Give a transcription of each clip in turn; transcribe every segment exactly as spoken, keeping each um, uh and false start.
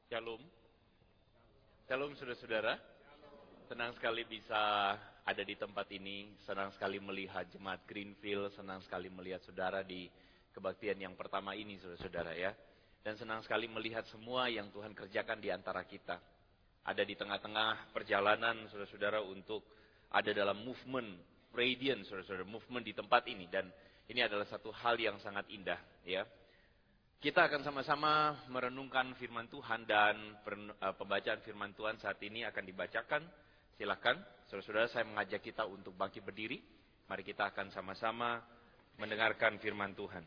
Shalom. Shalom saudara-saudara. Senang sekali bisa ada di tempat ini. Senang sekali melihat jemaat Greenfield. Senang sekali melihat saudara di kebaktian yang pertama ini saudara-saudara ya. Dan senang sekali melihat semua yang Tuhan kerjakan di antara kita. Ada di tengah-tengah perjalanan saudara-saudara untuk ada dalam movement radiant saudara-saudara. Movement di tempat ini. Dan ini adalah satu hal yang sangat indah ya. Kita akan sama-sama merenungkan firman Tuhan dan pembacaan firman Tuhan saat ini akan dibacakan. Silakan, saudara-saudara, saya mengajak kita untuk bangkit berdiri. Mari kita akan sama-sama mendengarkan firman Tuhan.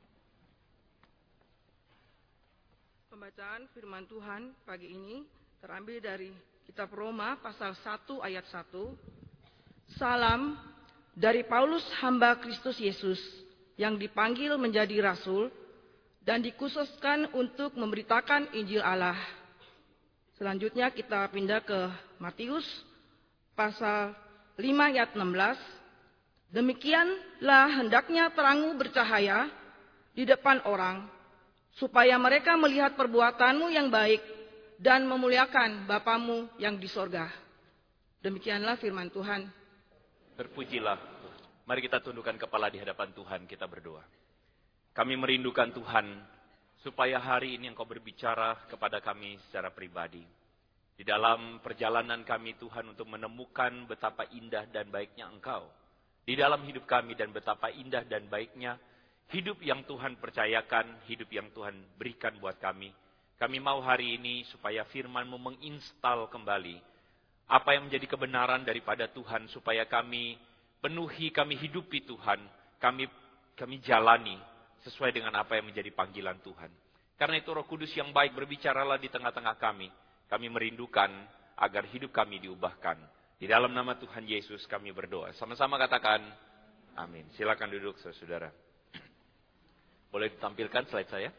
Pembacaan firman Tuhan pagi ini terambil dari kitab Roma pasal satu ayat satu. Salam dari Paulus hamba Kristus Yesus yang dipanggil menjadi rasul dan dikhususkan untuk memberitakan Injil Allah. Selanjutnya kita pindah ke Matius pasal lima ayat enam belas. Demikianlah hendaknya terangmu bercahaya di depan orang, supaya mereka melihat perbuatanmu yang baik dan memuliakan Bapamu yang di sorga. Demikianlah firman Tuhan. Terpujilah. Mari kita tundukkan kepala di hadapan Tuhan, kita berdoa. Kami merindukan Tuhan, supaya hari ini Engkau berbicara kepada kami secara pribadi. Di dalam perjalanan kami Tuhan untuk menemukan betapa indah dan baiknya Engkau. Di dalam hidup kami dan betapa indah dan baiknya hidup yang Tuhan percayakan, hidup yang Tuhan berikan buat kami. Kami mau hari ini supaya firman-Mu menginstal kembali apa yang menjadi kebenaran daripada Tuhan, supaya kami penuhi, kami hidupi Tuhan, kami kami jalani sesuai dengan apa yang menjadi panggilan Tuhan. Karena itu Roh Kudus yang baik berbicaralah di tengah-tengah kami. Kami merindukan agar hidup kami diubahkan. Di dalam nama Tuhan Yesus kami berdoa. Sama-sama katakan amin. Silakan duduk saudara. Boleh ditampilkan slide saya?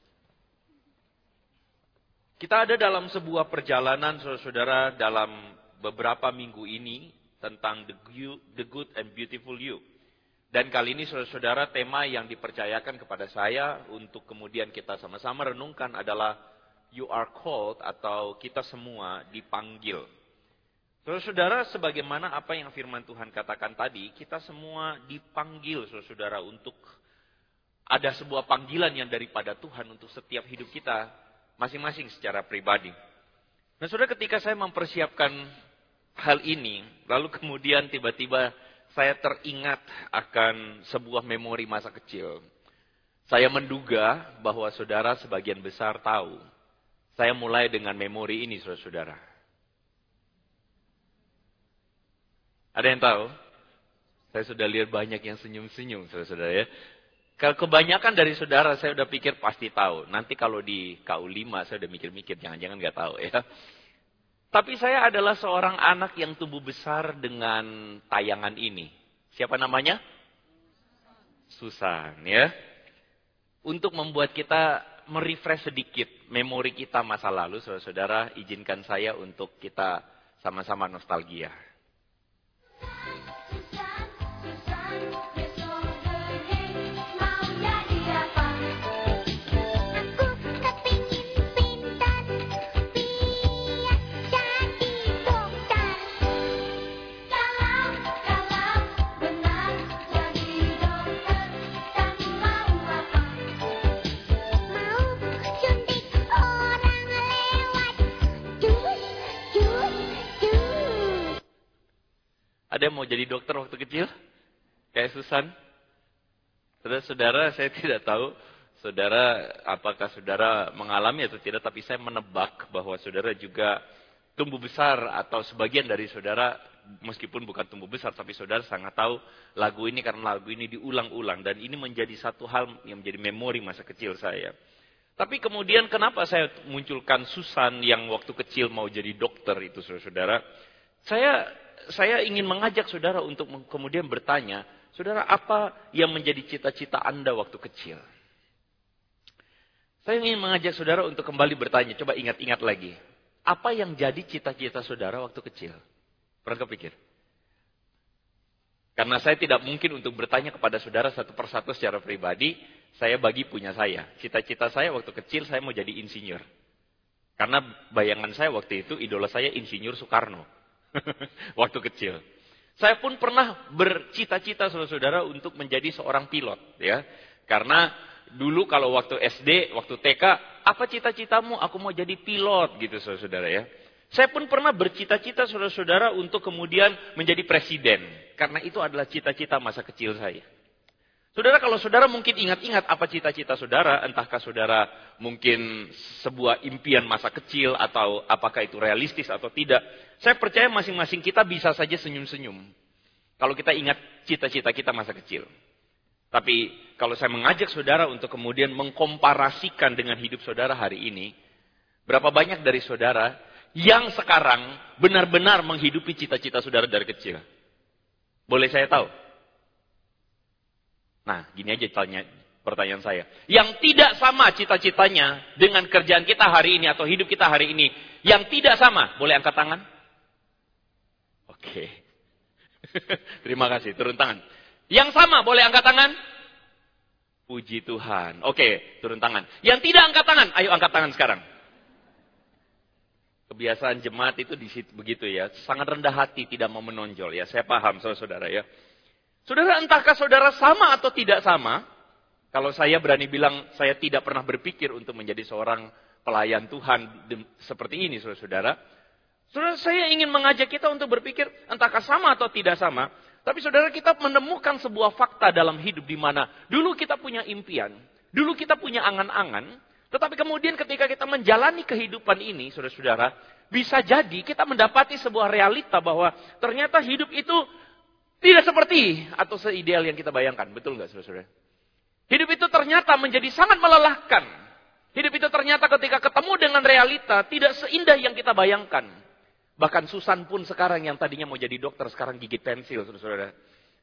Kita ada dalam sebuah perjalanan saudara-saudara dalam beberapa minggu ini tentang the good and beautiful you. Dan kali ini saudara-saudara tema yang dipercayakan kepada saya untuk kemudian kita sama-sama renungkan adalah you are called atau kita semua dipanggil. Saudara-saudara, sebagaimana apa yang firman Tuhan katakan tadi, kita semua dipanggil saudara-saudara untuk ada sebuah panggilan yang daripada Tuhan untuk setiap hidup kita masing-masing secara pribadi. Nah saudara, ketika saya mempersiapkan hal ini, lalu kemudian tiba-tiba saya teringat akan sebuah memori masa kecil. Saya menduga bahwa saudara sebagian besar tahu. Saya mulai dengan memori ini, saudara-saudara. Ada yang tahu? Saya sudah lihat banyak yang senyum-senyum, saudara-saudara ya. Kalau kebanyakan dari saudara, saya udah pikir pasti tahu. Nanti kalau di K U lima, saya udah mikir-mikir, jangan-jangan nggak tahu ya. Tapi saya adalah seorang anak yang tumbuh besar dengan tayangan ini. Siapa namanya? Susan ya. Untuk membuat kita merefresh sedikit memori kita masa lalu, saudara-saudara, izinkan saya untuk kita sama-sama nostalgia. Ada yang mau jadi dokter waktu kecil? Kayak Susan? Saudara-saudara, saya tidak tahu saudara apakah saudara mengalami atau tidak, tapi saya menebak bahwa saudara juga tumbuh besar atau sebagian dari saudara meskipun bukan tumbuh besar, tapi saudara sangat tahu lagu ini karena lagu ini diulang-ulang dan ini menjadi satu hal yang menjadi memori masa kecil saya. Tapi kemudian kenapa saya munculkan Susan yang waktu kecil mau jadi dokter itu saudara-saudara? Saya Saya ingin mengajak saudara untuk kemudian bertanya, saudara, apa yang menjadi cita-cita Anda waktu kecil? Saya ingin mengajak saudara untuk kembali bertanya, coba ingat-ingat lagi. Apa yang jadi cita-cita saudara waktu kecil? Pernah kepikir? Karena saya tidak mungkin untuk bertanya kepada saudara satu persatu secara pribadi, saya bagi punya saya. Cita-cita saya waktu kecil, saya mau jadi insinyur. Karena bayangan saya waktu itu, idola saya Insinyur Soekarno. Waktu kecil. Saya pun pernah bercita-cita saudara-saudara untuk menjadi seorang pilot. Ya. Karena dulu kalau waktu S D, waktu T K, apa cita-citamu? Aku mau jadi pilot gitu saudara-saudara ya. Saya pun pernah bercita-cita saudara-saudara untuk kemudian menjadi presiden. Karena itu adalah cita-cita masa kecil saya. Saudara, kalau saudara mungkin ingat-ingat apa cita-cita saudara, entahkah saudara mungkin sebuah impian masa kecil atau apakah itu realistis atau tidak. Saya percaya masing-masing kita bisa saja senyum-senyum. Kalau kita ingat cita-cita kita masa kecil. Tapi kalau saya mengajak saudara untuk kemudian mengkomparasikan dengan hidup saudara hari ini, berapa banyak dari saudara yang sekarang benar-benar menghidupi cita-cita saudara dari kecil? Boleh saya tahu? Nah, gini aja tanya, pertanyaan saya. Yang tidak sama cita-citanya dengan kerjaan kita hari ini atau hidup kita hari ini. Yang tidak sama, boleh angkat tangan? Oke. Terima kasih, turun tangan. Yang sama, boleh angkat tangan? Puji Tuhan. Oke, turun tangan. Yang tidak angkat tangan, ayo angkat tangan sekarang. Kebiasaan jemaat itu di situ begitu ya. Sangat rendah hati, tidak mau menonjol ya. Saya paham saudara-saudara ya. Saudara, entahkah saudara sama atau tidak sama? Kalau saya berani bilang, saya tidak pernah berpikir untuk menjadi seorang pelayan Tuhan seperti ini, saudara-saudara. Saudara, saya ingin mengajak kita untuk berpikir, entahkah sama atau tidak sama. Tapi saudara, kita menemukan sebuah fakta dalam hidup di mana dulu kita punya impian, dulu kita punya angan-angan, tetapi kemudian ketika kita menjalani kehidupan ini, saudara-saudara, bisa jadi kita mendapati sebuah realita bahwa ternyata hidup itu tidak seperti atau seideal yang kita bayangkan. Betul nggak saudara-saudara? Hidup itu ternyata menjadi sangat melelahkan. Hidup itu ternyata ketika ketemu dengan realita tidak seindah yang kita bayangkan. Bahkan Susan pun sekarang yang tadinya mau jadi dokter sekarang gigit pensil saudara-saudara.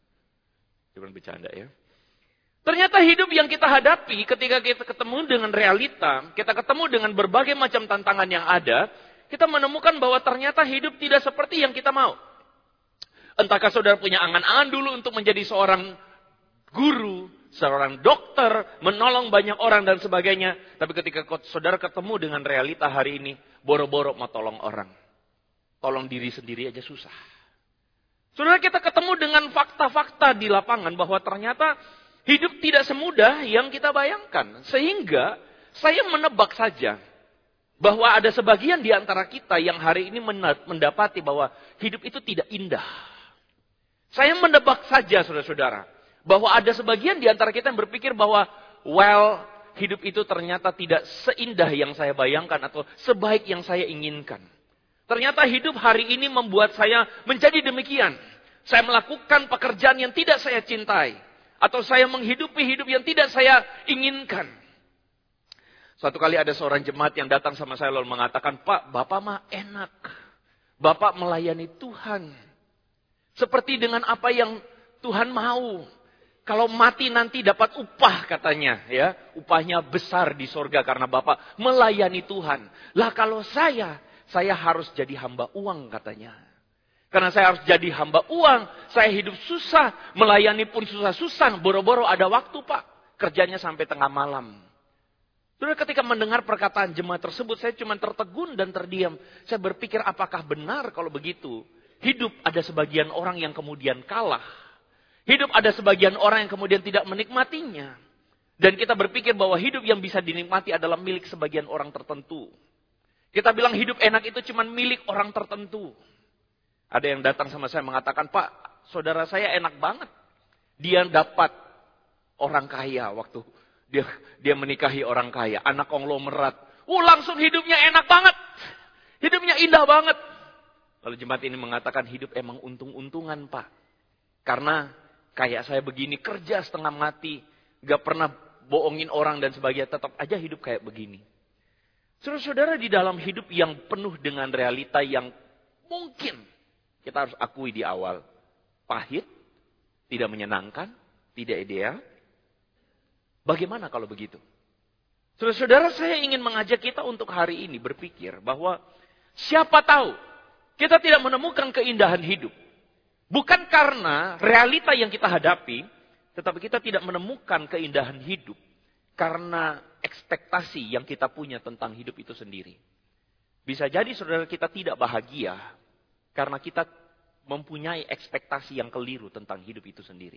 Cuma bercanda ya. Ternyata hidup yang kita hadapi ketika kita ketemu dengan realita, kita ketemu dengan berbagai macam tantangan yang ada, kita menemukan bahwa ternyata hidup tidak seperti yang kita mau. Entahkah saudara punya angan-angan dulu untuk menjadi seorang guru, seorang dokter, menolong banyak orang dan sebagainya. Tapi ketika saudara ketemu dengan realita hari ini, boro-boro mau tolong orang. Tolong diri sendiri aja susah. Saudara, kita ketemu dengan fakta-fakta di lapangan bahwa ternyata hidup tidak semudah yang kita bayangkan. Sehingga saya menebak saja bahwa ada sebagian di antara kita yang hari ini mendapati bahwa hidup itu tidak indah. Saya menebak saja saudara-saudara, bahwa ada sebagian di antara kita yang berpikir bahwa, well, hidup itu ternyata tidak seindah yang saya bayangkan atau sebaik yang saya inginkan. Ternyata hidup hari ini membuat saya menjadi demikian. Saya melakukan pekerjaan yang tidak saya cintai. Atau saya menghidupi hidup yang tidak saya inginkan. Suatu kali ada seorang jemaat yang datang sama saya lalu mengatakan, Pak, Bapak mah enak. Bapak melayani Tuhan. Seperti dengan apa yang Tuhan mau. Kalau mati nanti dapat upah katanya. Ya, upahnya besar di sorga karena Bapak melayani Tuhan. Lah kalau saya, saya harus jadi hamba uang katanya. Karena saya harus jadi hamba uang. Saya hidup susah. Melayani pun susah-susah. Boro-boro ada waktu Pak. Kerjanya sampai tengah malam. Saudara, ketika mendengar perkataan jemaat tersebut, saya cuma tertegun dan terdiam. Saya berpikir apakah benar kalau begitu? Hidup ada sebagian orang yang kemudian kalah. Hidup ada sebagian orang yang kemudian tidak menikmatinya. Dan kita berpikir bahwa hidup yang bisa dinikmati adalah milik sebagian orang tertentu. Kita bilang hidup enak itu cuma milik orang tertentu. Ada yang datang sama saya mengatakan, Pak, saudara saya enak banget. Dia dapat orang kaya waktu dia dia menikahi orang kaya. Anak konglomerat. Oh, langsung hidupnya enak banget. Hidupnya indah banget. Lalu jemaat ini mengatakan hidup emang untung-untungan Pak. Karena kayak saya begini kerja setengah mati. Gak pernah bohongin orang dan sebagainya. Tetap aja hidup kayak begini. Saudara-saudara, di dalam hidup yang penuh dengan realita yang mungkin kita harus akui di awal. Pahit, tidak menyenangkan, tidak ideal. Bagaimana kalau begitu? Saudara-saudara, saya ingin mengajak kita untuk hari ini berpikir bahwa siapa tahu kita tidak menemukan keindahan hidup. Bukan karena realita yang kita hadapi, tetapi kita tidak menemukan keindahan hidup karena ekspektasi yang kita punya tentang hidup itu sendiri. Bisa jadi saudara kita tidak bahagia karena kita mempunyai ekspektasi yang keliru tentang hidup itu sendiri.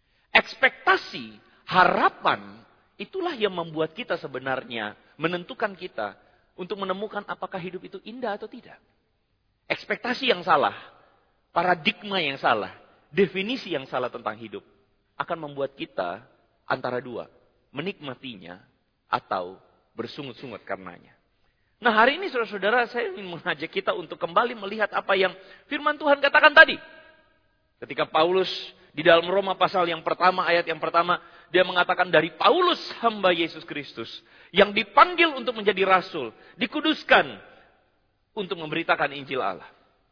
Ekspektasi, harapan, itulah yang membuat kita sebenarnya menentukan kita untuk menemukan apakah hidup itu indah atau tidak. Ekspektasi yang salah, paradigma yang salah, definisi yang salah tentang hidup akan membuat kita antara dua, menikmatinya atau bersungut-sungut karenanya. Nah, hari ini saudara-saudara, saya ingin mengajak kita untuk kembali melihat apa yang firman Tuhan katakan tadi. Ketika Paulus di dalam Roma pasal yang pertama, ayat yang pertama, dia mengatakan dari Paulus hamba Yesus Kristus yang dipanggil untuk menjadi rasul, dikuduskan untuk memberitakan Injil Allah.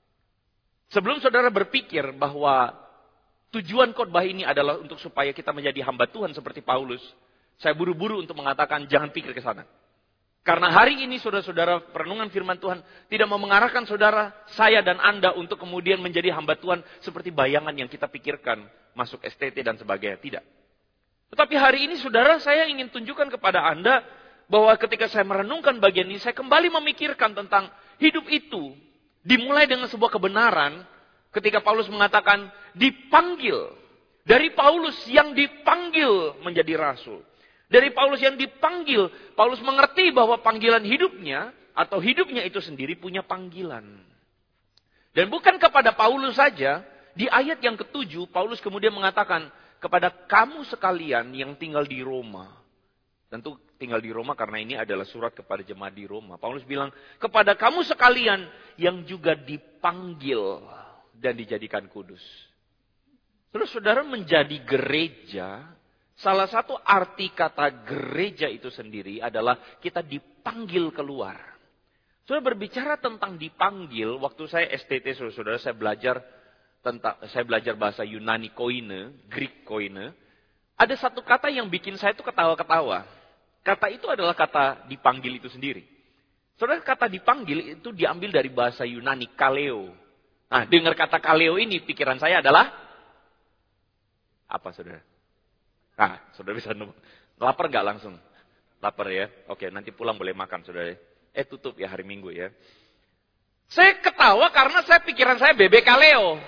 Sebelum saudara berpikir bahwa tujuan khotbah ini adalah untuk supaya kita menjadi hamba Tuhan seperti Paulus, saya buru-buru untuk mengatakan jangan pikir ke sana. Karena hari ini saudara-saudara, perenungan firman Tuhan tidak mau mengarahkan saudara, saya dan Anda untuk kemudian menjadi hamba Tuhan seperti bayangan yang kita pikirkan, masuk S T T dan sebagainya. Tidak. Tetapi hari ini saudara, saya ingin tunjukkan kepada Anda bahwa ketika saya merenungkan bagian ini, saya kembali memikirkan tentang hidup itu. Dimulai dengan sebuah kebenaran ketika Paulus mengatakan dipanggil. Dari Paulus yang dipanggil menjadi rasul. Dari Paulus yang dipanggil, Paulus mengerti bahwa panggilan hidupnya atau hidupnya itu sendiri punya panggilan. Dan bukan kepada Paulus saja, di ayat yang ketujuh, Paulus kemudian mengatakan kepada kamu sekalian yang tinggal di Roma. Tentu tinggal di Roma karena ini adalah surat kepada jemaat di Roma. Paulus bilang, kepada kamu sekalian yang juga dipanggil dan dijadikan kudus. Terus saudara menjadi gereja. Salah satu arti kata gereja itu sendiri adalah kita dipanggil keluar. Saudara berbicara tentang dipanggil, waktu saya S T T saudara, saya belajar tentang saya belajar bahasa Yunani koine, Greek koine. Ada satu kata yang bikin saya itu ketawa-ketawa. Kata itu adalah kata dipanggil itu sendiri. Saudara, kata dipanggil itu diambil dari bahasa Yunani kaleo. Nah, dengar kata kaleo ini pikiran saya adalah apa, saudara? Nah, saudara bisa nemu. Lapar gak langsung? Lapar ya? Oke, nanti pulang boleh makan, saudara. Eh, tutup ya hari Minggu ya. Saya ketawa karena saya pikiran saya bebek kaleo.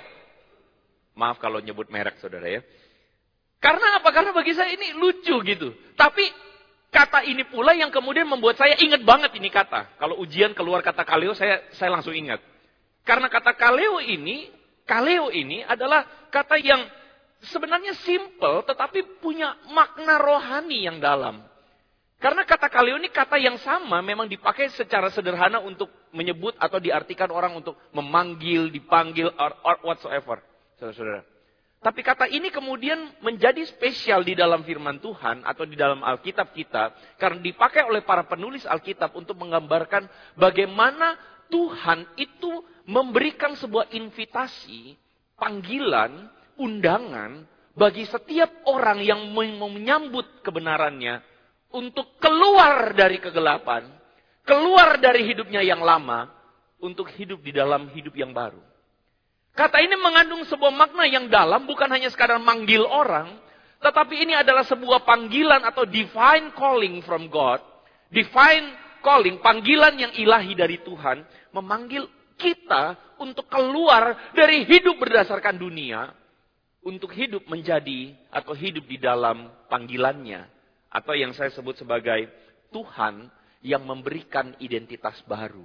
Maaf kalau nyebut merek, saudara ya. Karena apa? Karena bagi saya ini lucu gitu. Tapi kata ini pula yang kemudian membuat saya ingat banget ini kata. Kalau ujian keluar kata kaleo, saya saya langsung ingat. Karena kata kaleo ini, kaleo ini adalah kata yang sebenarnya simple, tetapi punya makna rohani yang dalam. Karena kata kaleo ini kata yang sama, memang dipakai secara sederhana untuk menyebut atau diartikan orang untuk memanggil, dipanggil, or, or whatsoever. Saudara-saudara. Tapi kata ini kemudian menjadi spesial di dalam firman Tuhan atau di dalam Alkitab kita. Karena dipakai oleh para penulis Alkitab untuk menggambarkan bagaimana Tuhan itu memberikan sebuah invitasi, panggilan, undangan bagi setiap orang yang menyambut kebenarannya untuk keluar dari kegelapan, keluar dari hidupnya yang lama, untuk hidup di dalam hidup yang baru. Kata ini mengandung sebuah makna yang dalam, bukan hanya sekadar manggil orang, tetapi ini adalah sebuah panggilan atau divine calling from God, divine calling, panggilan yang ilahi dari Tuhan, memanggil kita untuk keluar dari hidup berdasarkan dunia, untuk hidup menjadi atau hidup di dalam panggilannya. Atau yang saya sebut sebagai Tuhan yang memberikan identitas baru.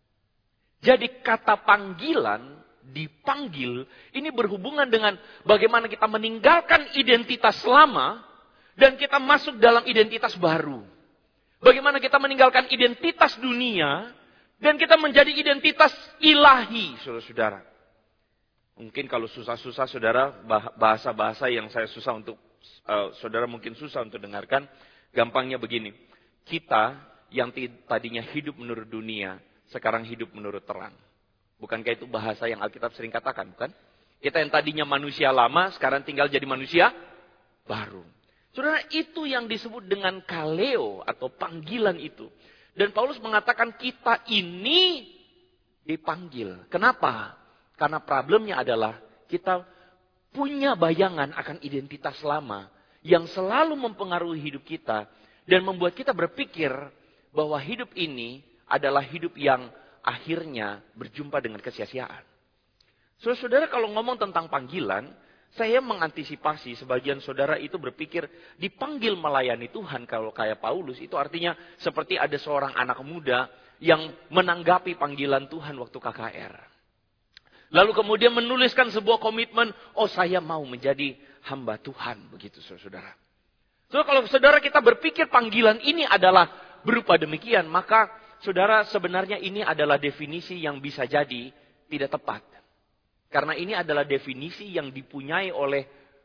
Jadi kata panggilan, dipanggil, ini berhubungan dengan bagaimana kita meninggalkan identitas lama dan kita masuk dalam identitas baru. Bagaimana kita meninggalkan identitas dunia dan kita menjadi identitas ilahi, saudara-saudara. Mungkin kalau susah-susah saudara, bahasa-bahasa yang saya susah untuk, uh, saudara mungkin susah untuk dengarkan. Gampangnya begini, kita yang tadinya hidup menurut dunia, sekarang hidup menurut terang. Bukankah itu bahasa yang Alkitab sering katakan, bukan? Kita yang tadinya manusia lama, sekarang tinggal jadi manusia baru. Saudara, itu yang disebut dengan kaleo atau panggilan itu. Dan Paulus mengatakan kita ini dipanggil. Kenapa? Karena problemnya adalah kita punya bayangan akan identitas lama yang selalu mempengaruhi hidup kita dan membuat kita berpikir bahwa hidup ini adalah hidup yang akhirnya berjumpa dengan kesia-siaan. Saudara-saudara, kalau ngomong tentang panggilan, saya mengantisipasi sebagian saudara itu berpikir dipanggil melayani Tuhan kalau kayak Paulus. Itu artinya seperti ada seorang anak muda yang menanggapi panggilan Tuhan waktu K K R. Lalu kemudian menuliskan sebuah komitmen, oh saya mau menjadi hamba Tuhan. Begitu saudara-saudara. So, kalau saudara kita berpikir panggilan ini adalah berupa demikian, maka saudara sebenarnya ini adalah definisi yang bisa jadi tidak tepat. Karena ini adalah definisi yang dipunyai oleh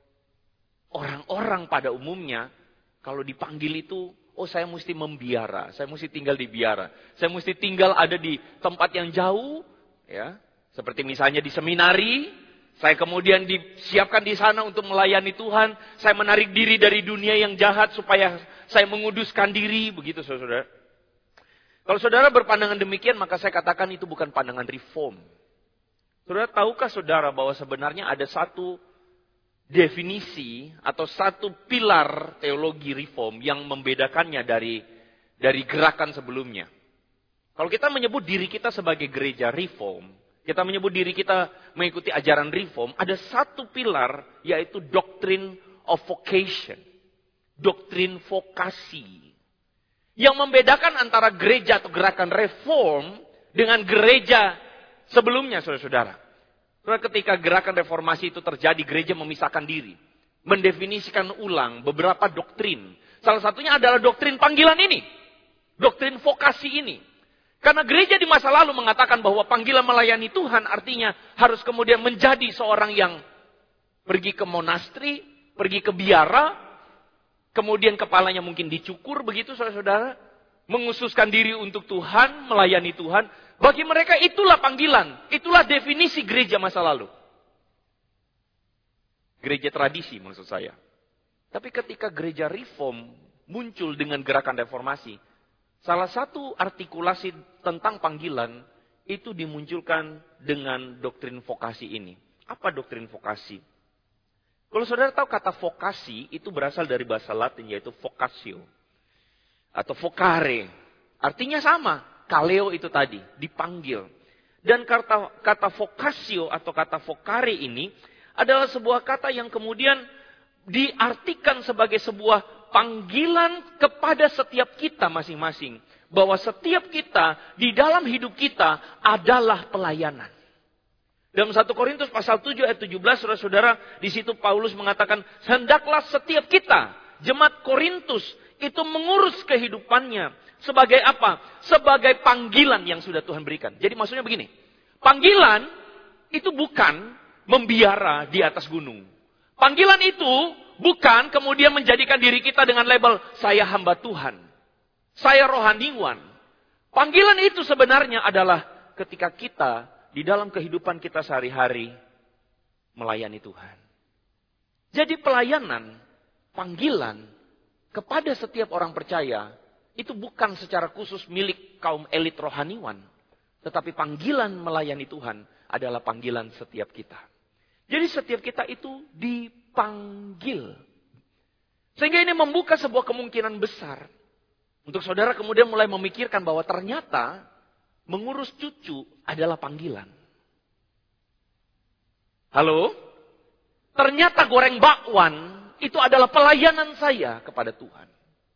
orang-orang pada umumnya. Kalau dipanggil itu, oh saya mesti membiara, saya mesti tinggal di biara. Saya mesti tinggal ada di tempat yang jauh. Ya, seperti misalnya di seminari, saya kemudian disiapkan di sana untuk melayani Tuhan. Saya menarik diri dari dunia yang jahat supaya saya menguduskan diri. Begitu saudara. Kalau saudara berpandangan demikian, maka saya katakan itu bukan pandangan reform. Saudara, tahukah saudara bahwa sebenarnya ada satu definisi atau satu pilar teologi reform yang membedakannya dari dari gerakan sebelumnya. Kalau kita menyebut diri kita sebagai gereja reform, kita menyebut diri kita mengikuti ajaran reform, ada satu pilar yaitu doctrine of vocation. Doktrin vokasi. Yang membedakan antara gereja atau gerakan reform dengan gereja sebelumnya, saudara-saudara. Ketika gerakan reformasi itu terjadi, gereja memisahkan diri. Mendefinisikan ulang beberapa doktrin. Salah satunya adalah doktrin panggilan ini. Doktrin vokasi ini. Karena gereja di masa lalu mengatakan bahwa panggilan melayani Tuhan artinya harus kemudian menjadi seorang yang pergi ke monastri, pergi ke biara, kemudian kepalanya mungkin dicukur begitu saudara-saudara. Mengususkan diri untuk Tuhan, melayani Tuhan. Bagi mereka itulah panggilan. Itulah definisi gereja masa lalu. Gereja tradisi maksud saya. Tapi ketika gereja reform muncul dengan gerakan reformasi. Salah satu artikulasi tentang panggilan itu dimunculkan dengan doktrin vokasi ini. Apa doktrin vokasi? Kalau saudara tahu kata vokasi itu berasal dari bahasa Latin yaitu vocatio. Atau vocare. Artinya sama. Kaleo itu tadi. Dipanggil. Dan kata, kata vocatio atau kata vocare ini adalah sebuah kata yang kemudian diartikan sebagai sebuah panggilan kepada setiap kita masing-masing. Bahwa setiap kita di dalam hidup kita adalah pelayanan. Dalam satu Korintus pasal tujuh ayat tujuh belas, saudara-saudara, di situ Paulus mengatakan, hendaklah setiap kita, jemaat Korintus, itu mengurus kehidupannya. Sebagai apa? Sebagai panggilan yang sudah Tuhan berikan. Jadi maksudnya begini, panggilan itu bukan membiara di atas gunung. Panggilan itu bukan kemudian menjadikan diri kita dengan label, saya hamba Tuhan. Saya rohaniwan. Panggilan itu sebenarnya adalah ketika kita di dalam kehidupan kita sehari-hari melayani Tuhan. Jadi pelayanan, panggilan kepada setiap orang percaya itu bukan secara khusus milik kaum elit rohaniwan. Tetapi panggilan melayani Tuhan adalah panggilan setiap kita. Jadi setiap kita itu dipanggil. Sehingga ini membuka sebuah kemungkinan besar. Untuk saudara kemudian mulai memikirkan bahwa ternyata mengurus cucu adalah panggilan. Halo? Ternyata goreng bakwan itu adalah pelayanan saya kepada Tuhan.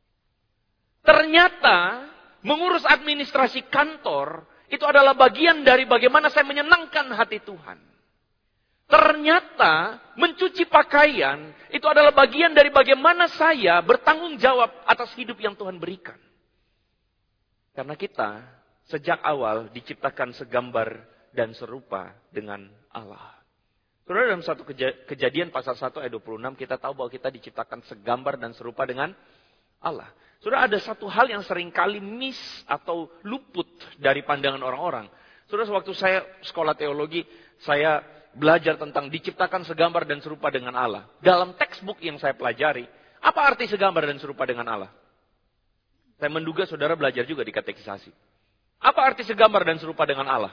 Ternyata mengurus administrasi kantor itu adalah bagian dari bagaimana saya menyenangkan hati Tuhan. Ternyata mencuci pakaian itu adalah bagian dari bagaimana saya bertanggung jawab atas hidup yang Tuhan berikan. Karena kita sejak awal diciptakan segambar dan serupa dengan Allah. Saudara, dalam satu kejadian pasal satu ayat dua puluh enam kita tahu bahwa kita diciptakan segambar dan serupa dengan Allah. Saudara, ada satu hal yang seringkali miss atau luput dari pandangan orang-orang. Saudara, waktu saya sekolah teologi, saya belajar tentang diciptakan segambar dan serupa dengan Allah. Dalam textbook yang saya pelajari, apa arti segambar dan serupa dengan Allah? Saya menduga saudara belajar juga di katekisasi. Apa arti segambar dan serupa dengan Allah?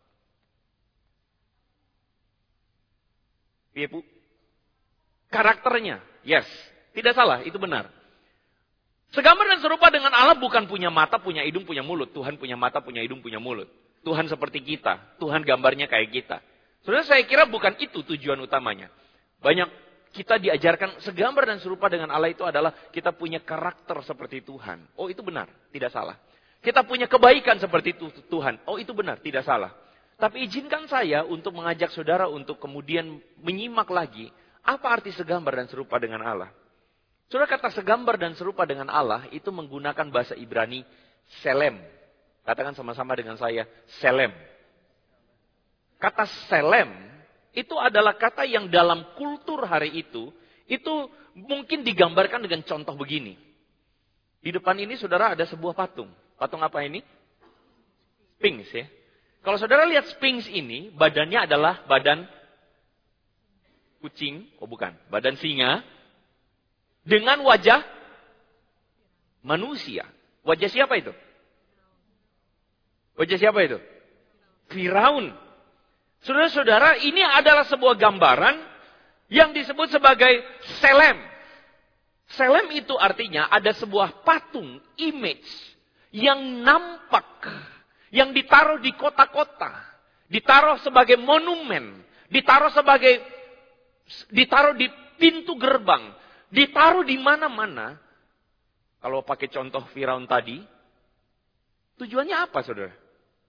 Iya, Bu? Karakternya, yes. Tidak salah, itu benar. Segambar dan serupa dengan Allah bukan punya mata, punya hidung, punya mulut. Tuhan punya mata, punya hidung, punya mulut. Tuhan seperti kita. Tuhan gambarnya kayak kita. Saudara, saya kira bukan itu tujuan utamanya. Banyak kita diajarkan segambar dan serupa dengan Allah itu adalah kita punya karakter seperti Tuhan. Oh, itu benar, tidak salah. Kita punya kebaikan seperti itu Tuhan. Oh, itu benar, tidak salah. Tapi izinkan saya untuk mengajak saudara untuk kemudian menyimak lagi apa arti segambar dan serupa dengan Allah. Saudara, kata segambar dan serupa dengan Allah itu menggunakan bahasa Ibrani selem. Katakan sama-sama dengan saya, selem. Kata selem itu adalah kata yang dalam kultur hari itu, itu mungkin digambarkan dengan contoh begini. Di depan ini saudara ada sebuah patung. Patung apa ini? Sphinx ya. Kalau saudara lihat Sphinx ini, badannya adalah badan kucing, oh bukan, badan singa, dengan wajah manusia. Wajah siapa itu? Wajah siapa itu? Firaun. Saudara-saudara, ini adalah sebuah gambaran yang disebut sebagai selem. Selem itu artinya ada sebuah patung, image, yang nampak, yang ditaruh di kota-kota, ditaruh sebagai monumen, ditaruh sebagai, ditaruh di pintu gerbang, ditaruh di mana-mana. Kalau pakai contoh Firaun tadi, tujuannya apa, saudara?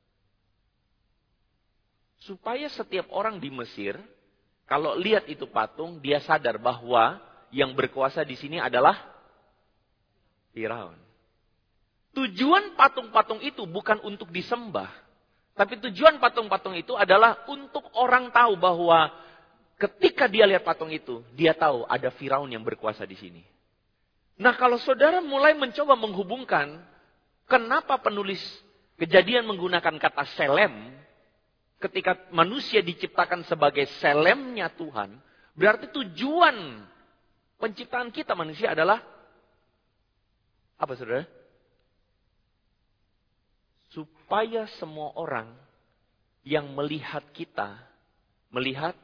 Supaya setiap orang di Mesir, kalau lihat itu patung, dia sadar bahwa yang berkuasa di sini adalah Firaun. Tujuan patung-patung itu bukan untuk disembah. Tapi tujuan patung-patung itu adalah untuk orang tahu bahwa ketika dia lihat patung itu, dia tahu ada Firaun yang berkuasa di sini. Nah, kalau saudara mulai mencoba menghubungkan, kenapa penulis Kejadian menggunakan kata selem, ketika manusia diciptakan sebagai selemnya Tuhan, berarti tujuan penciptaan kita manusia adalah apa, saudara? Supaya semua orang yang melihat kita, melihat,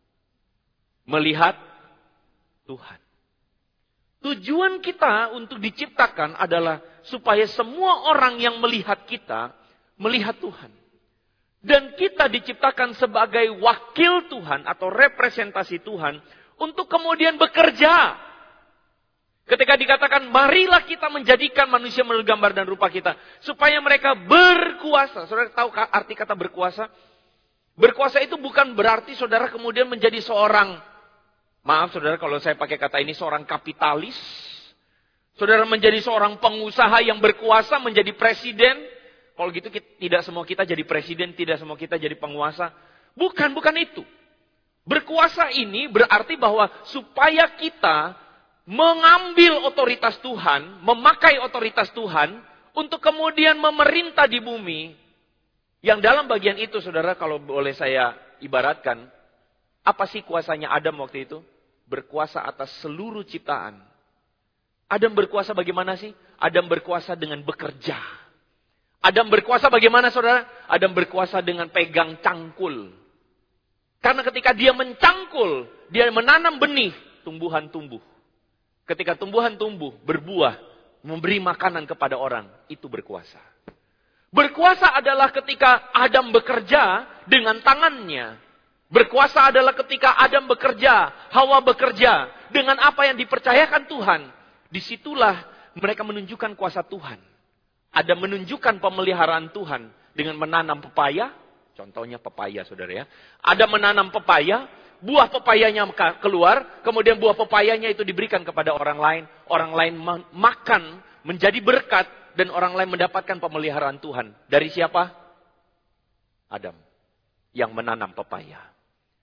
melihat Tuhan. Tujuan kita untuk diciptakan adalah supaya semua orang yang melihat kita, melihat Tuhan. Dan kita diciptakan sebagai wakil Tuhan atau representasi Tuhan untuk kemudian bekerja. Ketika dikatakan, marilah kita menjadikan manusia menurut gambar dan rupa kita. Supaya mereka berkuasa. Saudara tahu arti kata berkuasa? Berkuasa itu bukan berarti saudara kemudian menjadi seorang, maaf saudara kalau saya pakai kata ini, seorang kapitalis. Saudara menjadi seorang pengusaha yang berkuasa, menjadi presiden. Kalau gitu kita, tidak semua kita jadi presiden, tidak semua kita jadi penguasa. Bukan, bukan itu. Berkuasa ini berarti bahwa supaya kita mengambil otoritas Tuhan, memakai otoritas Tuhan, untuk kemudian memerintah di bumi. Yang dalam bagian itu, saudara, kalau boleh saya ibaratkan, apa sih kuasanya Adam waktu itu? Berkuasa atas seluruh ciptaan. Adam berkuasa bagaimana sih? Adam berkuasa dengan bekerja. Adam berkuasa bagaimana, saudara? Adam berkuasa dengan pegang cangkul. Karena ketika dia mencangkul, dia menanam benih, tumbuhan tumbuh. Ketika tumbuhan tumbuh, berbuah, memberi makanan kepada orang, itu berkuasa. Berkuasa adalah ketika Adam bekerja dengan tangannya. Berkuasa adalah ketika Adam bekerja, Hawa bekerja dengan apa yang dipercayakan Tuhan. Disitulah mereka menunjukkan kuasa Tuhan. Adam menunjukkan pemeliharaan Tuhan dengan menanam pepaya. Contohnya pepaya, saudara ya. Adam menanam pepaya, buah pepayanya keluar, kemudian buah pepayanya itu diberikan kepada orang lain. Orang lain makan, menjadi berkat, dan orang lain mendapatkan pemeliharaan Tuhan. Dari siapa? Adam, yang menanam pepaya.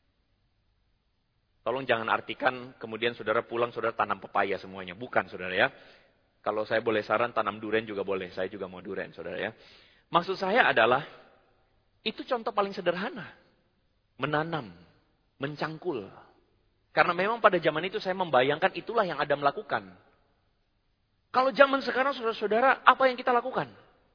Tolong jangan artikan kemudian saudara pulang, saudara tanam pepaya semuanya. Bukan, saudara ya. Kalau saya boleh saran, tanam durian juga boleh. Saya juga mau durian, saudara ya. Maksud saya adalah, itu contoh paling sederhana. Menanam, mencangkul. Karena memang pada zaman itu saya membayangkan itulah yang Adam lakukan. Kalau zaman sekarang, saudara-saudara, apa yang kita lakukan?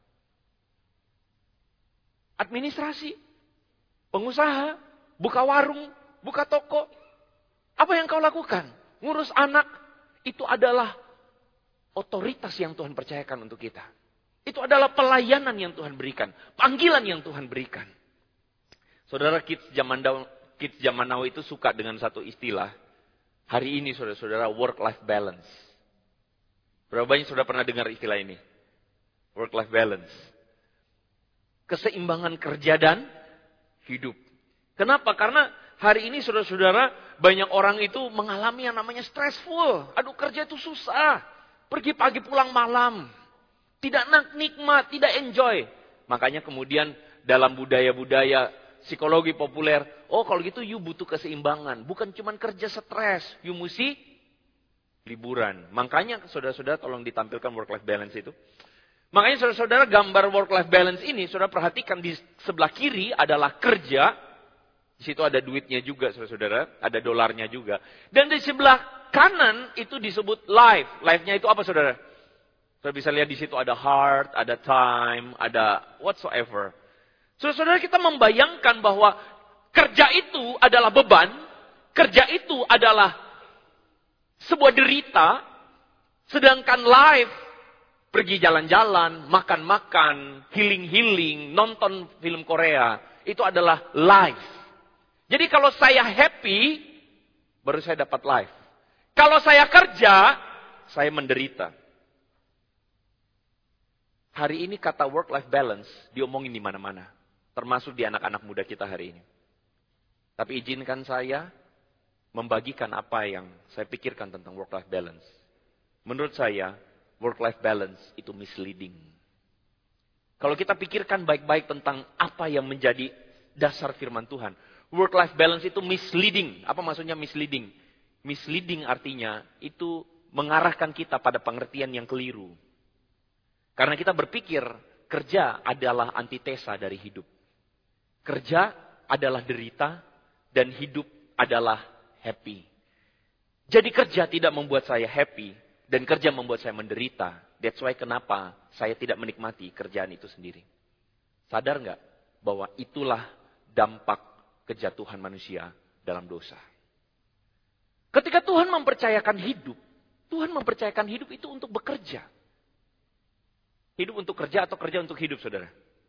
Administrasi, pengusaha, buka warung, buka toko. Apa yang kau lakukan? Ngurus anak. Itu adalah otoritas yang Tuhan percayakan untuk kita. Itu adalah pelayanan yang Tuhan berikan. Panggilan yang Tuhan berikan. Saudara, kids zaman now, kids zaman now itu suka dengan satu istilah. Hari ini saudara-saudara, work-life balance. Berapa banyak saudara pernah dengar istilah ini? Work-life balance. Keseimbangan kerja dan hidup. Kenapa? Karena hari ini saudara-saudara, banyak orang itu mengalami yang namanya stressful. Aduh, kerja itu susah. Pergi pagi pulang malam. Tidak nikmat, tidak enjoy. Makanya kemudian dalam budaya-budaya psikologi populer, oh kalau gitu you butuh keseimbangan. Bukan cuma kerja stres, you mesti liburan. Makanya saudara-saudara tolong ditampilkan work-life balance itu. Makanya saudara-saudara gambar work-life balance ini, saudara perhatikan di sebelah kiri adalah kerja. Di situ ada duitnya juga saudara-saudara, ada dolarnya juga. Dan di sebelah kanan itu disebut life. Life-nya itu apa saudara? Saudara bisa lihat di situ ada heart, ada time, ada whatsoever. Saudara-saudara kita membayangkan bahwa kerja itu adalah beban, kerja itu adalah sebuah derita, sedangkan life, pergi jalan-jalan, makan-makan, healing-healing, nonton film Korea, itu adalah life. Jadi kalau saya happy, baru saya dapat life. Kalau saya kerja, saya menderita. Hari ini kata work-life balance diomongin di mana-mana. Termasuk di anak-anak muda kita hari ini. Tapi izinkan saya membagikan apa yang saya pikirkan tentang work-life balance. Menurut saya, work-life balance itu misleading. Kalau kita pikirkan baik-baik tentang apa yang menjadi dasar firman Tuhan. Work-life balance itu misleading. Apa maksudnya misleading? Misleading artinya itu mengarahkan kita pada pengertian yang keliru. Karena kita berpikir kerja adalah antitesa dari hidup. Kerja adalah derita dan hidup adalah happy. Jadi kerja tidak membuat saya happy dan kerja membuat saya menderita. That's why kenapa saya tidak menikmati kerjaan itu sendiri. Sadar nggak bahwa itulah dampak kejatuhan manusia dalam dosa. Ketika Tuhan mempercayakan hidup, Tuhan mempercayakan hidup itu untuk bekerja. Hidup untuk kerja atau kerja untuk hidup, saudara?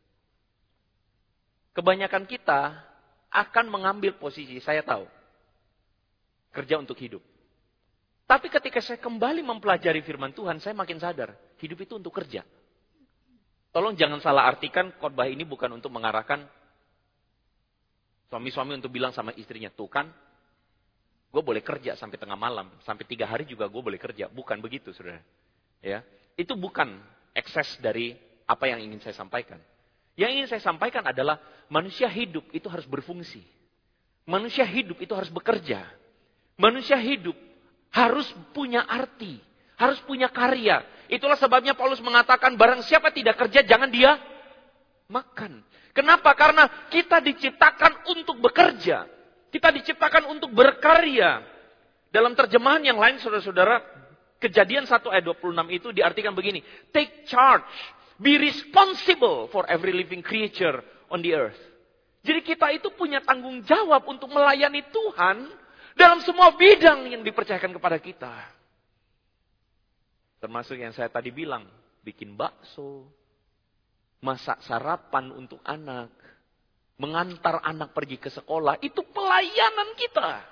Kebanyakan kita akan mengambil posisi, saya tahu. Kerja untuk hidup. Tapi ketika saya kembali mempelajari firman Tuhan, saya makin sadar, hidup itu untuk kerja. Tolong jangan salah artikan, khotbah ini bukan untuk mengarahkan suami-suami untuk bilang sama istrinya, tuh kan, gue boleh kerja sampai tengah malam, sampai tiga hari juga gue boleh kerja. Bukan begitu, saudara. Ya, itu bukan ekses dari apa yang ingin saya sampaikan. Yang ingin saya sampaikan adalah manusia hidup itu harus berfungsi. Manusia hidup itu harus bekerja. Manusia hidup harus punya arti. Harus punya karya. Itulah sebabnya Paulus mengatakan barang siapa tidak kerja jangan dia makan. Kenapa? Karena kita diciptakan untuk bekerja. Kita diciptakan untuk berkarya. Dalam terjemahan yang lain saudara-saudara, Kejadian satu ayat dua puluh enam itu diartikan begini. Take charge. Be responsible for every living creature on the earth. Jadi kita itu punya tanggung jawab untuk melayani Tuhan dalam semua bidang yang dipercayakan kepada kita. Termasuk yang saya tadi bilang. Bikin bakso. Masak sarapan untuk anak. Mengantar anak pergi ke sekolah. Itu pelayanan kita.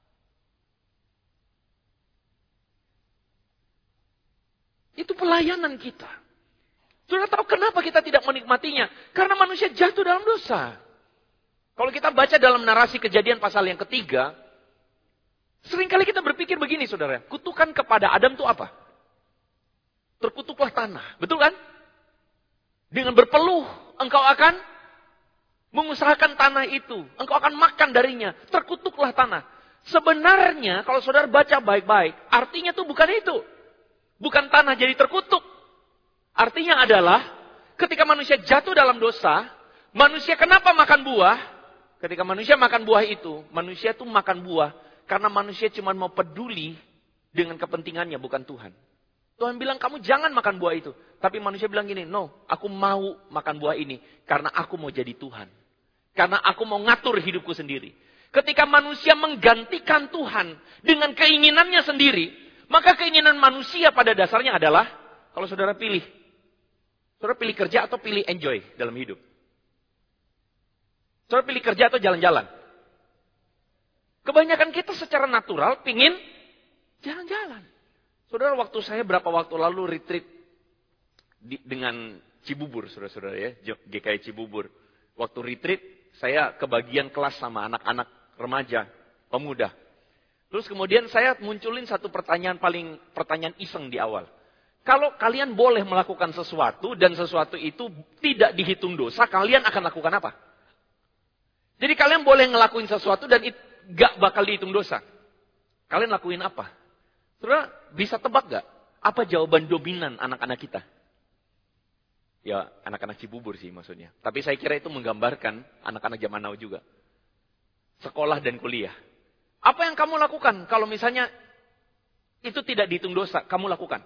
Itu pelayanan kita. Saudara tahu kenapa kita tidak menikmatinya? Karena manusia jatuh dalam dosa. Kalau kita baca dalam narasi Kejadian pasal yang ketiga, seringkali kita berpikir begini saudara. Kutukan kepada Adam itu apa? Terkutuklah tanah. Betul kan? Dengan berpeluh engkau akan mengusahakan tanah itu. Engkau akan makan darinya. Terkutuklah tanah. Sebenarnya kalau saudara baca baik-baik, artinya itu bukan itu. Bukan tanah jadi terkutuk. Artinya adalah ketika manusia jatuh dalam dosa, manusia kenapa makan buah? Ketika manusia makan buah itu, manusia tuh makan buah karena manusia cuma mau peduli dengan kepentingannya, bukan Tuhan. Tuhan bilang kamu jangan makan buah itu. Tapi manusia bilang gini, no, aku mau makan buah ini karena aku mau jadi Tuhan. Karena aku mau ngatur hidupku sendiri. Ketika manusia menggantikan Tuhan dengan keinginannya sendiri, maka keinginan manusia pada dasarnya adalah, kalau saudara pilih, Saudara pilih kerja atau pilih enjoy dalam hidup? Saudara pilih kerja atau jalan-jalan? Kebanyakan kita secara natural pingin jalan-jalan. Saudara, waktu saya berapa waktu lalu retreat di, dengan Cibubur, saudara-saudara ya, G K I Cibubur. Waktu retreat, saya kebagian kelas sama anak-anak remaja, pemuda. Terus kemudian saya munculin satu pertanyaan paling pertanyaan iseng di awal. Kalau kalian boleh melakukan sesuatu dan sesuatu itu tidak dihitung dosa, kalian akan lakukan apa? Jadi kalian boleh ngelakuin sesuatu dan it, gak bakal dihitung dosa. Kalian lakuin apa? Saudara, bisa tebak gak? Apa jawaban dominan anak-anak kita? Ya, anak-anak Cibubur sih maksudnya. Tapi saya kira itu menggambarkan anak-anak zaman now juga. Sekolah dan kuliah. Apa yang kamu lakukan kalau misalnya itu tidak dihitung dosa, kamu lakukan?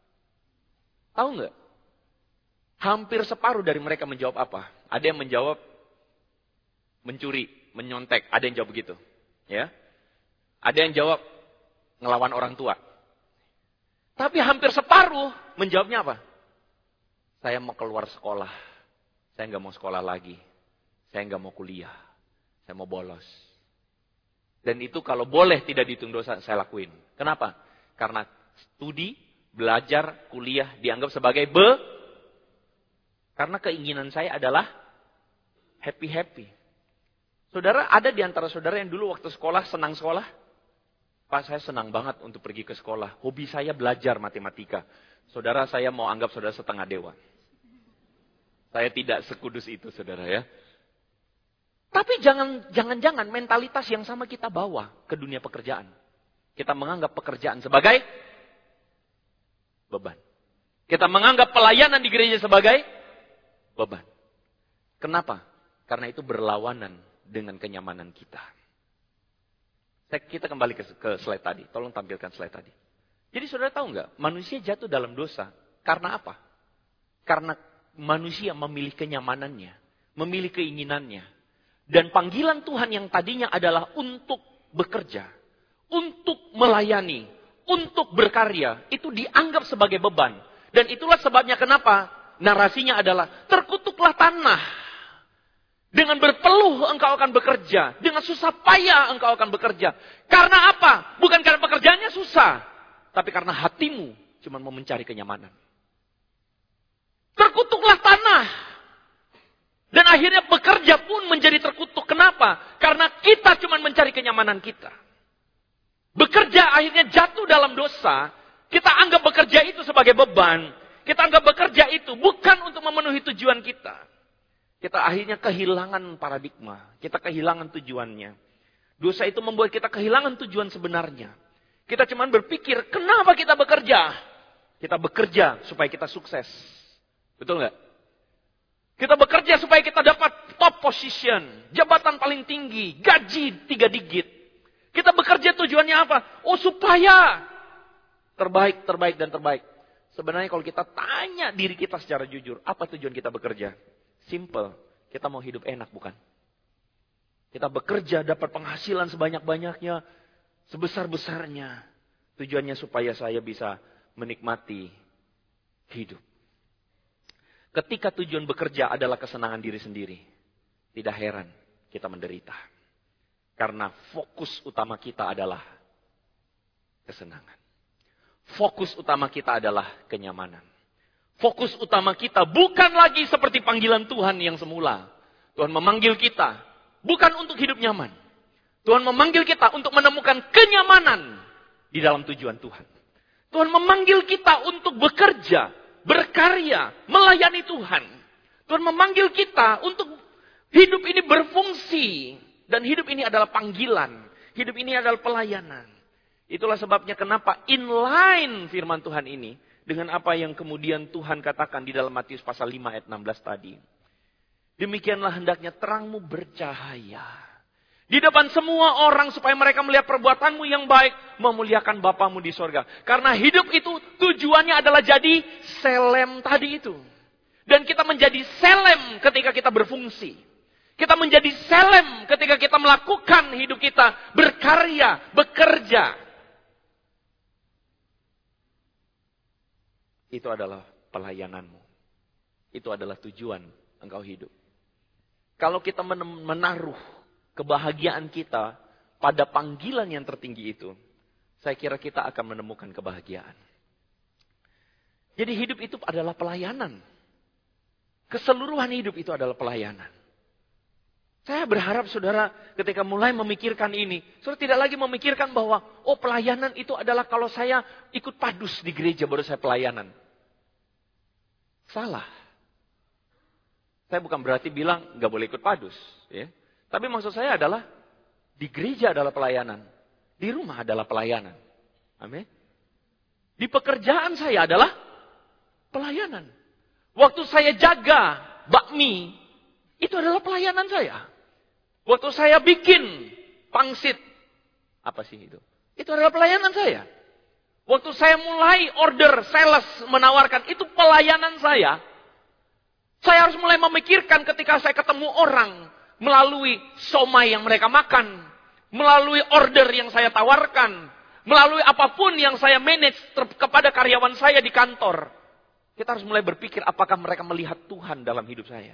Tahu nggak? Hampir separuh dari mereka menjawab apa? Ada yang menjawab mencuri, menyontek. Ada yang jawab begitu. Ya. Ada yang jawab ngelawan orang tua. Tapi hampir separuh menjawabnya apa? Saya mau keluar sekolah. Saya nggak mau sekolah lagi. Saya nggak mau kuliah. Saya mau bolos. Dan itu kalau boleh tidak dihitung dosa, saya lakuin. Kenapa? Karena studi, belajar, kuliah dianggap sebagai be. Karena keinginan saya adalah happy-happy. Saudara, ada di antara saudara yang dulu waktu sekolah senang sekolah? Pak, saya senang banget untuk pergi ke sekolah. Hobi saya belajar matematika. Saudara, saya mau anggap saudara setengah dewa. Saya tidak sekudus itu, saudara ya. Tapi jangan, jangan-jangan mentalitas yang sama kita bawa ke dunia pekerjaan. Kita menganggap pekerjaan sebagai beban. Kita menganggap pelayanan di gereja sebagai beban. Kenapa? Karena itu berlawanan dengan kenyamanan kita. Kita kembali ke, ke slide tadi. Tolong tampilkan slide tadi. Jadi saudara tahu nggak? Manusia jatuh dalam dosa. Karena apa? Karena manusia memilih kenyamanannya. Memilih keinginannya. Dan panggilan Tuhan yang tadinya adalah untuk bekerja, untuk melayani, untuk berkarya, itu dianggap sebagai beban. Dan itulah sebabnya kenapa narasinya adalah terkutuklah tanah. Dengan berpeluh engkau akan bekerja, dengan susah payah engkau akan bekerja. Karena apa? Bukan karena pekerjaannya susah, tapi karena hatimu cuma mau mencari kenyamanan. Terkutuklah tanah. Dan akhirnya bekerja pun menjadi terkutuk. Kenapa? Karena kita cuma mencari kenyamanan kita. Bekerja akhirnya jatuh dalam dosa. Kita anggap bekerja itu sebagai beban. Kita anggap bekerja itu bukan untuk memenuhi tujuan kita. Kita akhirnya kehilangan paradigma. Kita kehilangan tujuannya. Dosa itu membuat kita kehilangan tujuan sebenarnya. Kita cuma berpikir, kenapa kita bekerja? Kita bekerja supaya kita sukses. Betul nggak? Kita bekerja supaya kita dapat top position, jabatan paling tinggi, gaji tiga digit. Kita bekerja tujuannya apa? Oh supaya terbaik, terbaik, dan terbaik. Sebenarnya kalau kita tanya diri kita secara jujur, apa tujuan kita bekerja? Simple, kita mau hidup enak bukan? Kita bekerja dapat penghasilan sebanyak-banyaknya, sebesar-besarnya. Tujuannya supaya saya bisa menikmati hidup. Ketika tujuan bekerja adalah kesenangan diri sendiri, tidak heran kita menderita. Karena fokus utama kita adalah kesenangan. Fokus utama kita adalah kenyamanan. Fokus utama kita bukan lagi seperti panggilan Tuhan yang semula. Tuhan memanggil kita bukan untuk hidup nyaman. Tuhan memanggil kita untuk menemukan kenyamanan di dalam tujuan Tuhan. Tuhan memanggil kita untuk bekerja, berkarya, melayani Tuhan. Tuhan memanggil kita untuk hidup ini berfungsi. Dan hidup ini adalah panggilan. Hidup ini adalah pelayanan. Itulah sebabnya kenapa inline firman Tuhan ini. Dengan apa yang kemudian Tuhan katakan di dalam Matius pasal lima ayat enam belas tadi. Demikianlah hendaknya terangmu bercahaya. Di depan semua orang supaya mereka melihat perbuatanmu yang baik. Memuliakan Bapamu di sorga. Karena hidup itu tujuannya adalah jadi selem tadi itu. Dan kita menjadi selem ketika kita berfungsi. Kita menjadi selem ketika kita melakukan hidup kita. Berkarya, bekerja. Itu adalah pelayananmu. itu adalah tujuan engkau hidup. Kalau kita menaruh kebahagiaan kita pada panggilan yang tertinggi itu, saya kira kita akan menemukan kebahagiaan. Jadi hidup itu adalah pelayanan. Keseluruhan hidup itu adalah pelayanan. Saya berharap saudara ketika mulai memikirkan ini, saudara tidak lagi memikirkan bahwa, oh pelayanan itu adalah kalau saya ikut padus di gereja baru saya pelayanan. Salah. Saya bukan berarti bilang nggak boleh ikut padus. Ya. Tapi maksud saya adalah, di gereja adalah pelayanan. Di rumah adalah pelayanan. Amin. Di pekerjaan saya adalah pelayanan. Waktu saya jaga bakmi, itu adalah pelayanan saya. Waktu saya bikin pangsit, apa sih itu? Itu adalah pelayanan saya. Waktu saya mulai order, sales, menawarkan, itu pelayanan saya. Saya harus mulai memikirkan ketika saya ketemu orang, melalui somai yang mereka makan, melalui order yang saya tawarkan, melalui apapun yang saya manage kepada karyawan saya di kantor. Kita harus mulai berpikir apakah mereka melihat Tuhan dalam hidup saya.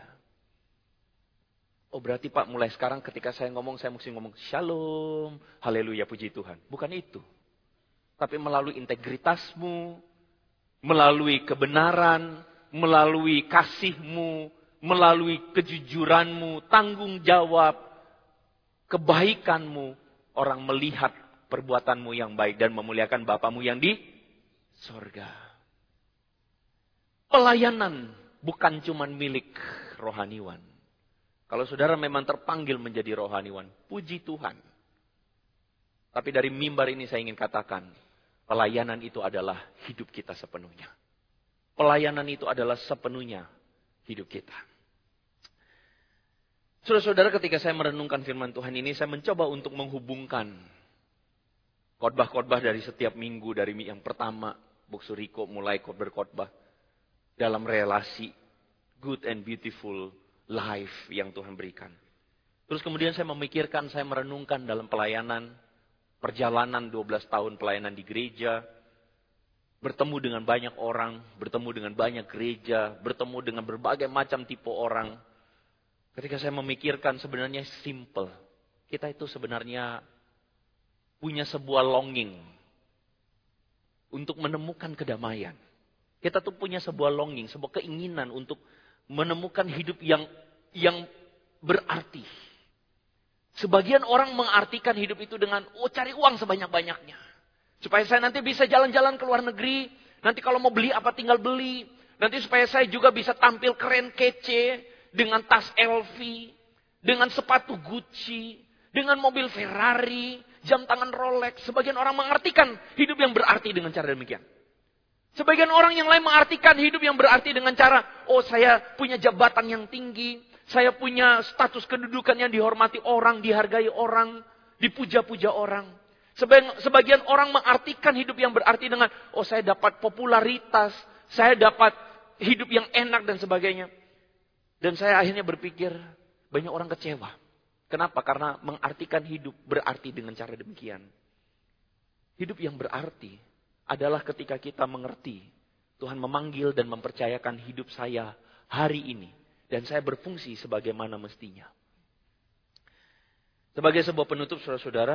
Oh berarti Pak mulai sekarang ketika saya ngomong, saya mesti ngomong shalom, haleluya, puji Tuhan. Bukan itu. Tapi melalui integritasmu, melalui kebenaran, melalui kasihmu, melalui kejujuranmu, tanggung jawab, kebaikanmu, orang melihat perbuatanmu yang baik dan memuliakan Bapamu yang di sorga. Pelayanan bukan cuma milik rohaniwan. Kalau saudara memang terpanggil menjadi rohaniwan, puji Tuhan. Tapi dari mimbar ini saya ingin katakan, pelayanan itu adalah hidup kita sepenuhnya. Pelayanan itu adalah sepenuhnya hidup kita. Saudara-saudara, ketika saya merenungkan firman Tuhan ini, saya mencoba untuk menghubungkan khotbah-khotbah dari setiap minggu, dari yang pertama, Buksu Riko mulai berkhotbah dalam relasi good and beautiful life yang Tuhan berikan. Terus kemudian saya memikirkan, saya merenungkan dalam pelayanan, perjalanan dua belas tahun pelayanan di gereja, bertemu dengan banyak orang, bertemu dengan banyak gereja, bertemu dengan berbagai macam tipe orang. Ketika saya memikirkan sebenarnya simple. Kita itu sebenarnya punya sebuah longing untuk menemukan kedamaian. Kita tuh punya sebuah longing, sebuah keinginan untuk menemukan hidup yang yang berarti. Sebagian orang mengartikan hidup itu dengan, oh cari uang sebanyak-banyaknya. Supaya saya nanti bisa jalan-jalan ke luar negeri. Nanti kalau mau beli apa tinggal beli. Nanti supaya saya juga bisa tampil keren kece. Dengan tas L V. Dengan sepatu Gucci. Dengan mobil Ferrari. Jam tangan Rolex. Sebagian orang mengartikan hidup yang berarti dengan cara demikian. Sebagian orang yang lain mengartikan hidup yang berarti dengan cara, oh saya punya jabatan yang tinggi, saya punya status kedudukan yang dihormati orang, dihargai orang, dipuja-puja orang. Sebagian, sebagian orang mengartikan hidup yang berarti dengan, oh saya dapat popularitas, saya dapat hidup yang enak dan sebagainya. Dan saya akhirnya berpikir, banyak orang kecewa. Kenapa? Karena mengartikan hidup berarti dengan cara demikian. Hidup yang berarti adalah ketika kita mengerti Tuhan memanggil dan mempercayakan hidup saya hari ini. Dan saya berfungsi sebagaimana mestinya. Sebagai sebuah penutup saudara-saudara,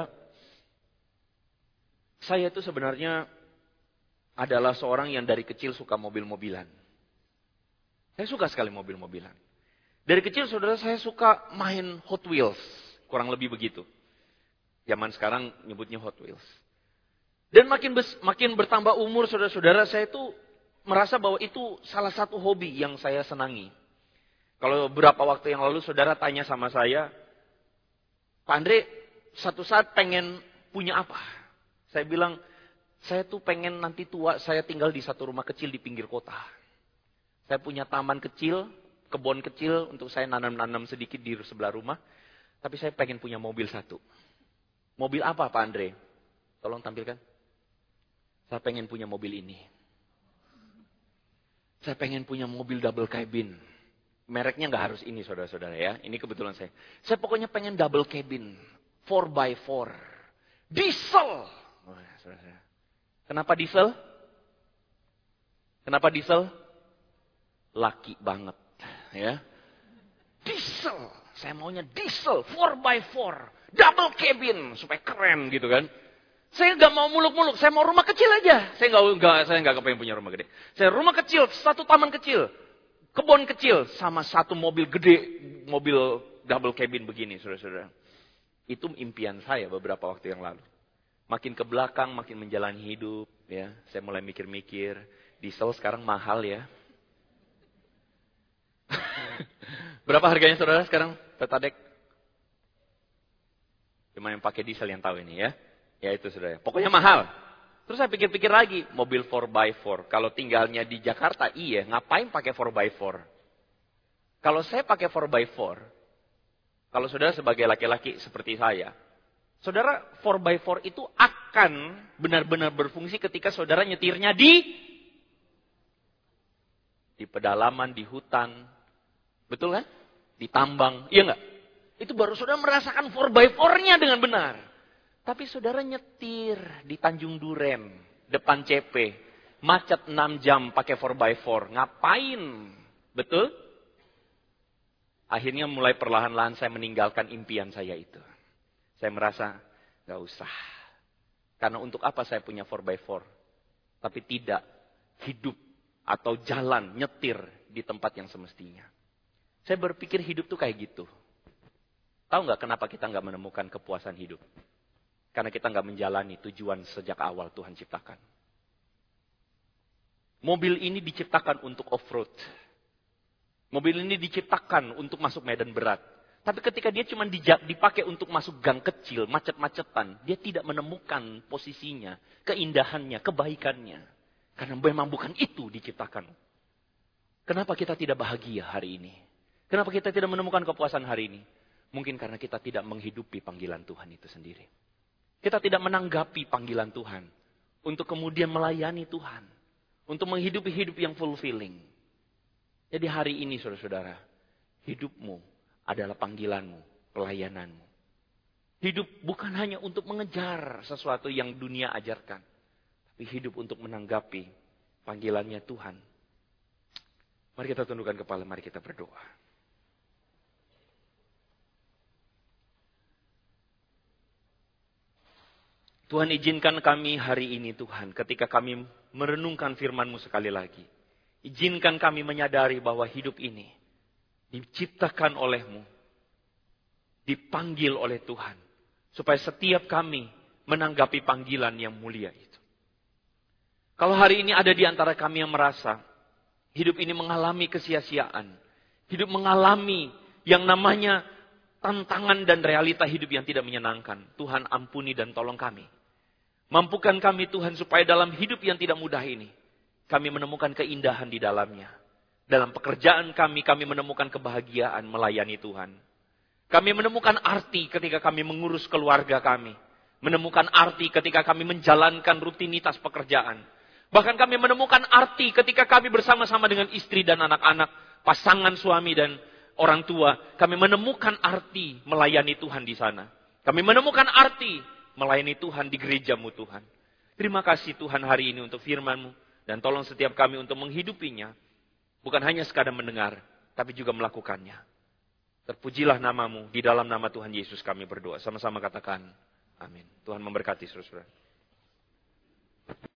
saya itu sebenarnya adalah seorang yang dari kecil suka mobil-mobilan. Saya suka sekali mobil-mobilan. Dari kecil saudara saya suka main Hot Wheels. Kurang lebih begitu. Zaman sekarang nyebutnya Hot Wheels. Dan makin bes, makin bertambah umur saudara-saudara, saya itu merasa bahwa itu salah satu hobi yang saya senangi. Kalau beberapa waktu yang lalu saudara tanya sama saya, Pak Andre, satu saat pengen punya apa? Saya bilang, saya tuh pengen nanti tua, saya tinggal di satu rumah kecil di pinggir kota. Saya punya taman kecil, kebun kecil untuk saya nanam-nanam sedikit di sebelah rumah. Tapi saya pengen punya mobil satu. Mobil apa Pak Andre? Tolong tampilkan. Saya pengen punya mobil ini. Saya pengen punya mobil double cabin. Mereknya nggak harus ini saudara-saudara ya. Ini kebetulan saya. Saya pokoknya pengen double cabin. four by four. Diesel. Oh, saudara-saudara. Kenapa diesel? Kenapa diesel? laki banget. Ya. Diesel, saya maunya diesel, four by four, double cabin, supaya keren gitu kan. Saya nggak mau muluk-muluk, saya mau rumah kecil aja. Saya nggak, nggak, saya nggak kepengen punya rumah gede. Saya rumah kecil, satu taman kecil, kebun kecil, sama satu mobil gede, mobil double cabin begini, saudara-saudara. Itu impian saya beberapa waktu yang lalu. Makin ke belakang, makin menjalani hidup, ya. Saya mulai mikir-mikir, diesel sekarang mahal ya. Berapa harganya saudara sekarang Petadek? Cuma yang pakai diesel yang tahu ini ya. Ya itu saudara. Pokoknya mahal. Terus saya pikir-pikir lagi, mobil four by four. Kalau tinggalnya di Jakarta, iya. Ngapain pakai four by four? Kalau saya pakai four by four, kalau saudara sebagai laki-laki seperti saya, saudara four by four itu akan benar-benar berfungsi ketika saudara nyetirnya di di pedalaman, di hutan. Betul kan? Di tambang, iya enggak? Itu baru saudara merasakan four by four-nya dengan benar. Tapi saudara nyetir di Tanjung Duren, depan C P, macet enam jam pakai four by four. Ngapain? Betul? Akhirnya mulai perlahan-lahan saya meninggalkan impian saya itu. Saya merasa, gak usah. Karena untuk apa saya punya four by four? Tapi tidak hidup atau jalan, nyetir di tempat yang semestinya. Saya berpikir hidup tuh kayak gitu. Tahu nggak kenapa kita nggak menemukan kepuasan hidup? Karena kita nggak menjalani tujuan sejak awal Tuhan ciptakan. Mobil ini diciptakan untuk off-road. Mobil ini diciptakan untuk masuk medan berat. Tapi ketika dia cuma dipakai untuk masuk gang kecil, macet-macetan, dia tidak menemukan posisinya, keindahannya, kebaikannya. Karena memang bukan itu diciptakan. Kenapa kita tidak bahagia hari ini? Kenapa kita tidak menemukan kepuasan hari ini? Mungkin karena kita tidak menghidupi panggilan Tuhan itu sendiri. Kita tidak menanggapi panggilan Tuhan untuk kemudian melayani Tuhan. Untuk menghidupi hidup yang fulfilling. Jadi hari ini saudara-saudara, hidupmu adalah panggilanmu, pelayananmu. Hidup bukan hanya untuk mengejar sesuatu yang dunia ajarkan. Tapi hidup untuk menanggapi panggilannya Tuhan. Mari kita tundukkan kepala, mari kita berdoa. Tuhan izinkan kami hari ini Tuhan, ketika kami merenungkan firman-Mu sekali lagi. Izinkan kami menyadari bahwa hidup ini diciptakan oleh-Mu. Dipanggil oleh Tuhan. Supaya setiap kami menanggapi panggilan yang mulia itu. Kalau hari ini ada di antara kami yang merasa hidup ini mengalami kesia-siaan. Hidup mengalami yang namanya tantangan dan realita hidup yang tidak menyenangkan. Tuhan ampuni dan tolong kami. Mampukan kami Tuhan supaya dalam hidup yang tidak mudah ini, kami menemukan keindahan di dalamnya. Dalam pekerjaan kami, kami menemukan kebahagiaan melayani Tuhan. Kami menemukan arti ketika kami mengurus keluarga kami. Menemukan arti ketika kami menjalankan rutinitas pekerjaan. Bahkan kami menemukan arti ketika kami bersama-sama dengan istri dan anak-anak, pasangan suami dan orang tua. Kami menemukan arti melayani Tuhan di sana. Kami menemukan arti melayani Tuhan di gereja-Mu Tuhan. Terima kasih Tuhan hari ini untuk firman-Mu. Dan tolong setiap kami untuk menghidupinya. Bukan hanya sekadar mendengar, tapi juga melakukannya. Terpujilah nama-Mu. Di dalam nama Tuhan Yesus kami berdoa. Sama-sama katakan amin. Tuhan memberkati saudara.